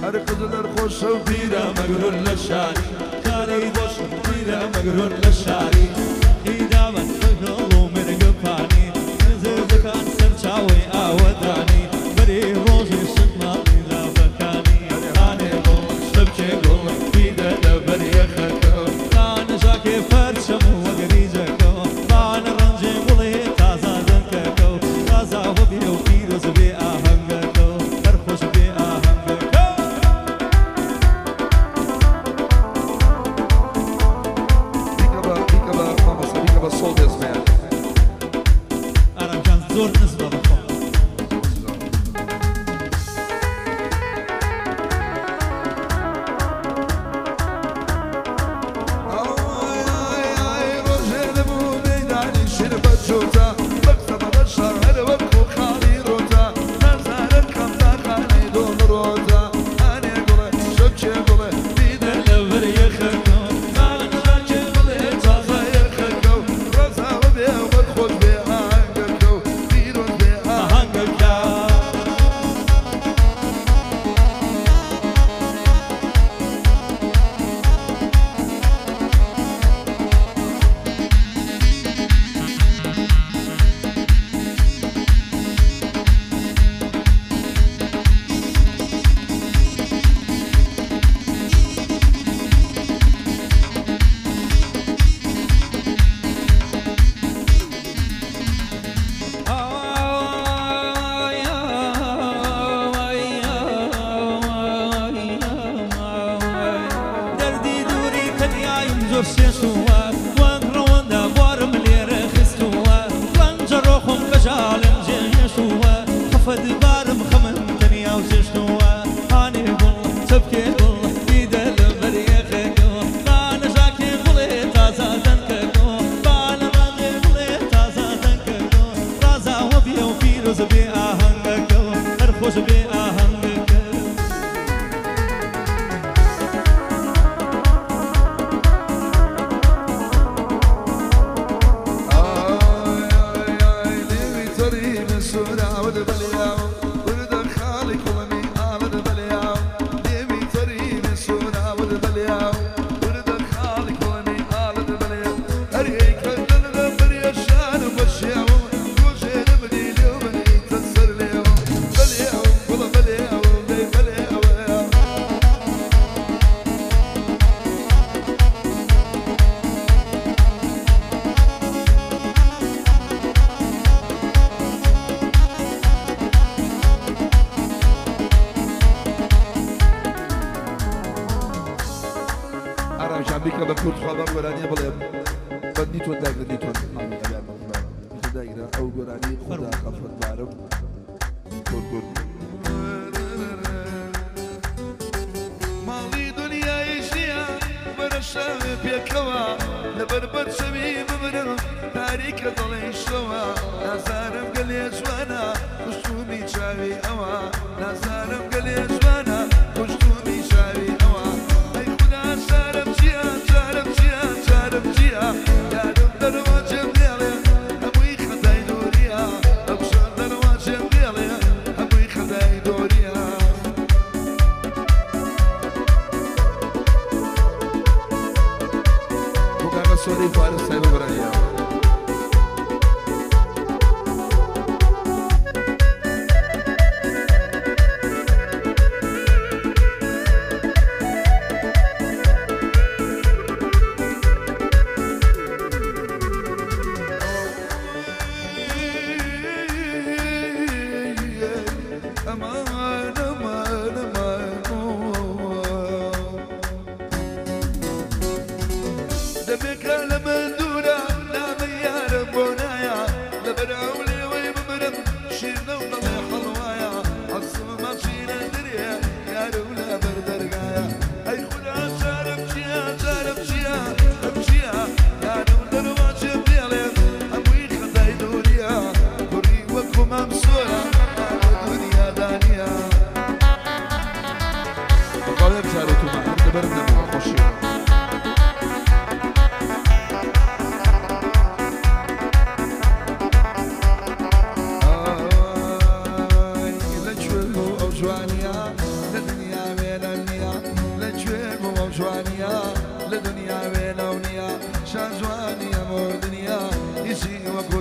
هر قدر خوش و پیره مگرون لشاری کاری خوش پیره مگرون لشاری ایدا من بگلو مرگ پانی زدکان سرچاوی آودانی بری روزی سمالی لابکانی آنه گل شبچه گل بیده لبری خرکو آن جاکی فرچمو وگریزه کو آن رنجی گلی تازه دنکه کو تازه و بیو پیروز بی آهنگه کو هر خوش بی آهنگه کو بیکبا ماماسا بیکبا sol desmeye Aramcan zor nızma bakma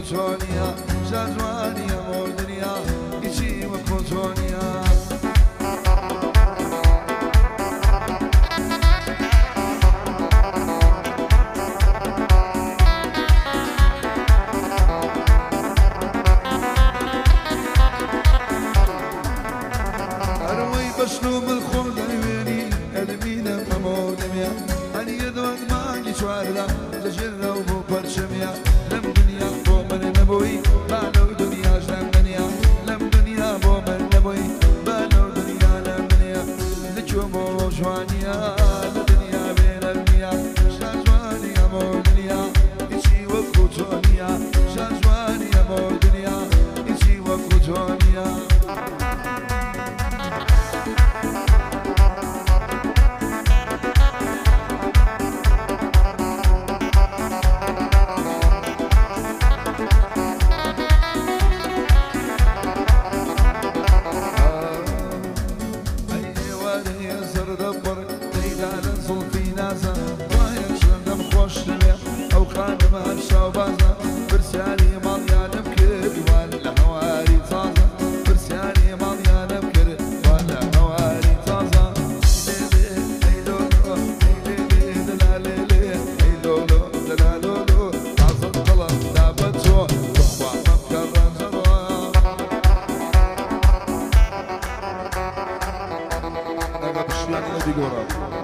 وكوتونيا جازواني أمور دنيا إيشي وكوتونيا بشنو بالخود الويني المينا ممو دميا أني يدوك ماجي شواردا لجرة وبو برشميا لم دنيا بو من نبوي بانو دنيا جنم دنيا لم دنيا بو من نبوي بانو دنيا لم دنيا لجو بو جوانيا لدنيا بين الميا شاجواني مو دنيا إيشي وكوتونيا شاجواني مو دنيا إيشي وكوتونيا أو خادمها الشوبازة برسالي مليانة بكر ولا هواري طازة برسالي مليانة بكر ولا هواري طازة هي لولو هي لولو طازة الطلب دابتو تخوى مبكر زروا نبا بشلان الذي قرب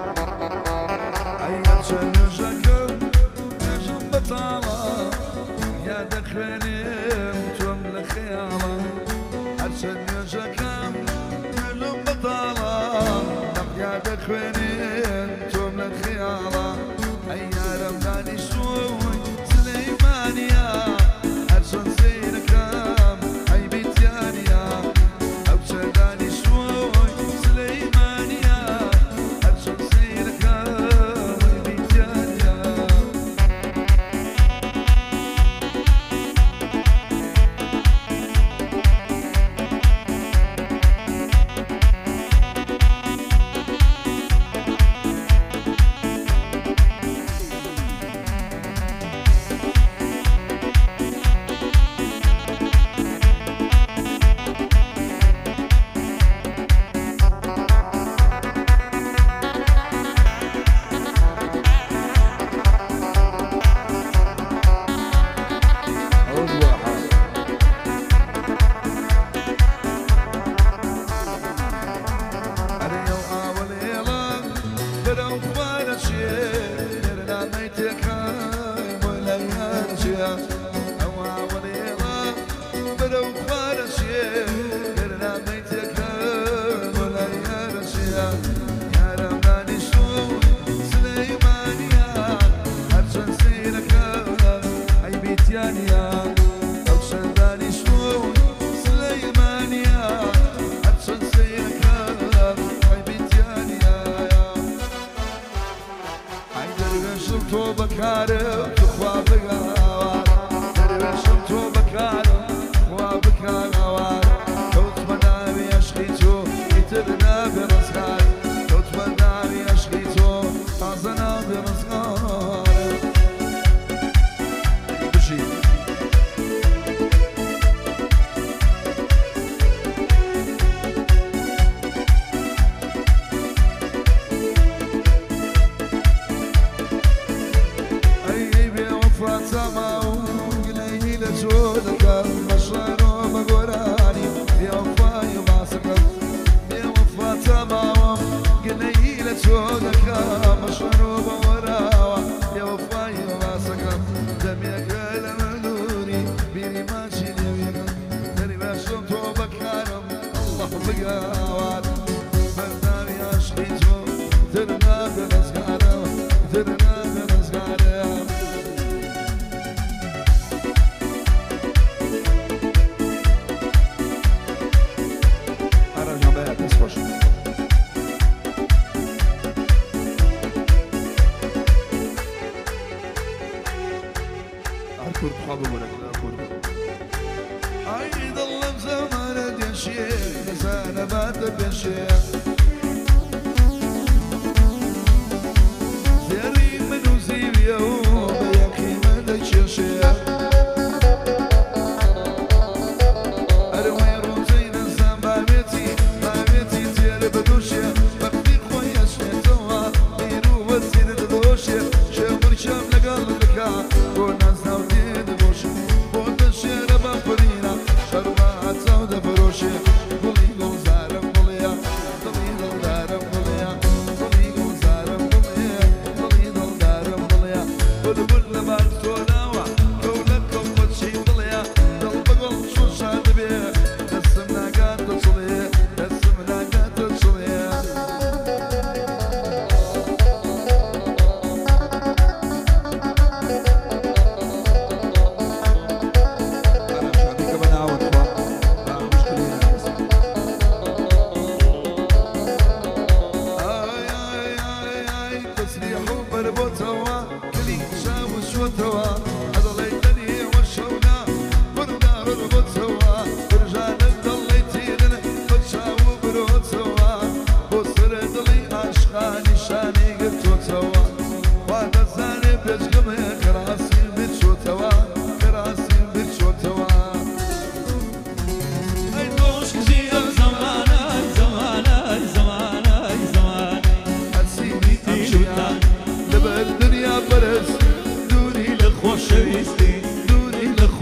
أيها شنجاكم بطالة يا دخليم توم لخيالة عشان يجاكم كلهم بطالة يا دخليم توم لخيالة أيا رمضاني شوي سليمانيا عشان سيركم أي بيتيانيا أو شداني شوي سليمانيا عشان سيركم أي بيتيانيا بكارم تخوى بقاوار دربشم تو بكارم تخوى بكاوار توت منامي عشقيتو يترنا برزقار توت منامي عشقيتو تعزنا برزقار بشي أيضا لم زمان دشير نسانا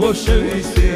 خۆشەویستی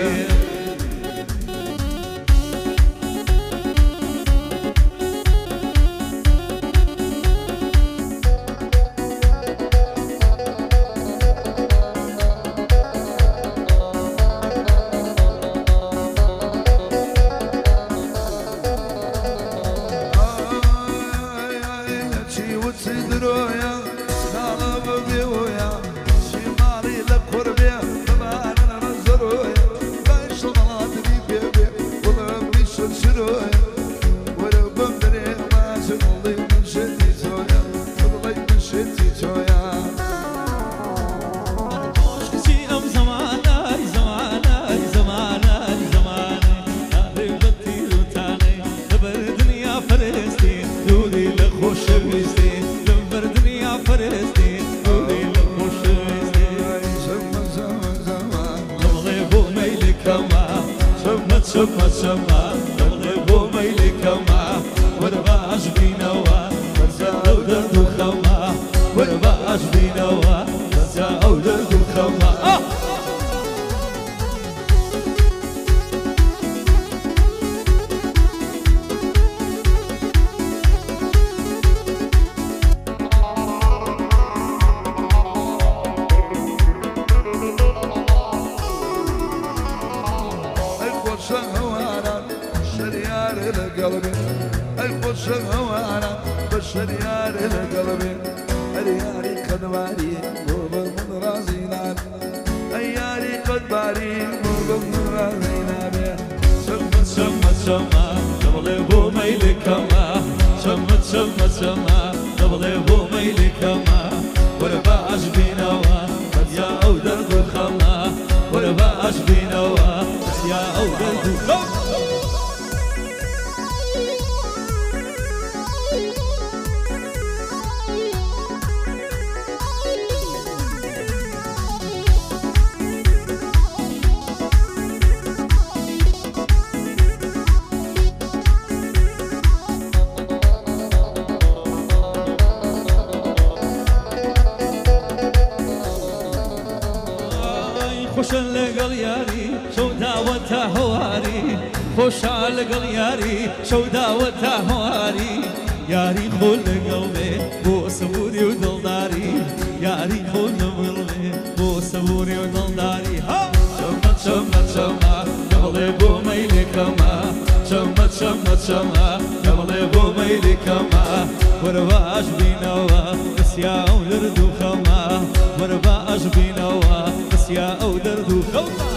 خوشن لقل ياري شو داوتها هواري خوشا لقل ياري شو داوتها هواري ياري خل قلبي بو صبوري ودلداري ياري خل قلبي بو صبوري ودلداري ها شمت شمت شمت قبل بو ميلي كما شمت شمت شمت قبل بو ميلي كما ورواش بينوا بس يا ولد وخما ورواش بينوا بس يا ولد وخما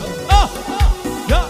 يا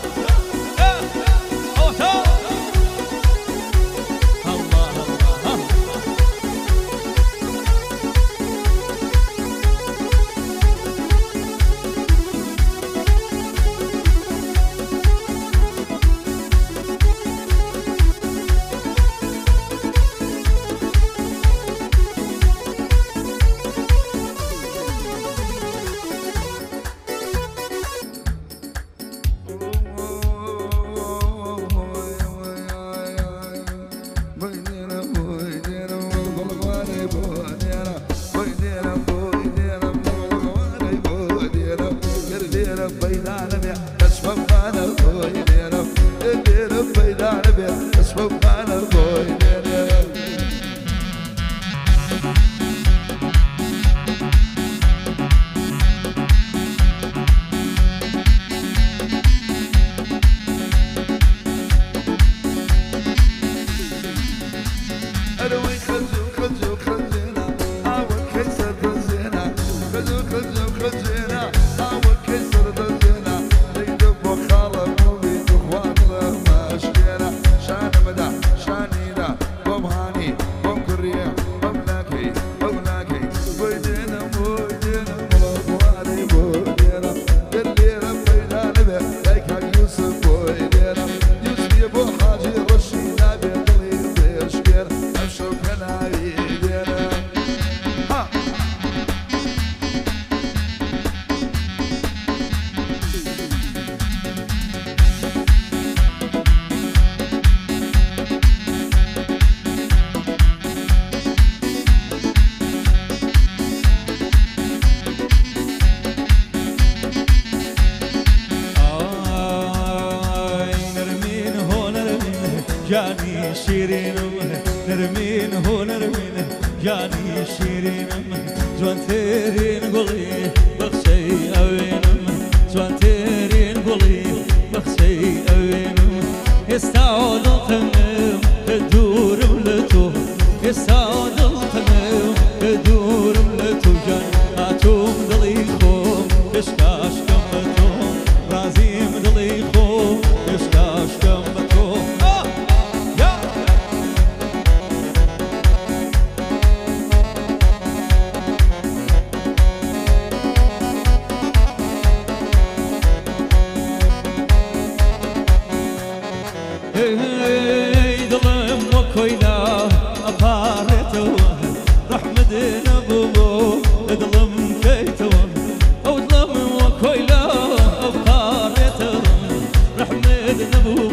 خزينة أول كسر دزينة تكتب وخالف جاني شيرينم نرمين هو نرمين جاني شيرينم جوان تيرين قولي بخشي أوينم جوان تيرين قولي بخشي أوينم استعود التمام الدور ملتو استعود التمام الدور ملتو جان هاتوم دليخوم إشكاش كمتوم رازيم دليخوم إشكاش كمتوم ظلم وكوينا أبارته رحمد نبوه ظلم كيته أو ظلم وكوينا أبارته رحمد نبوه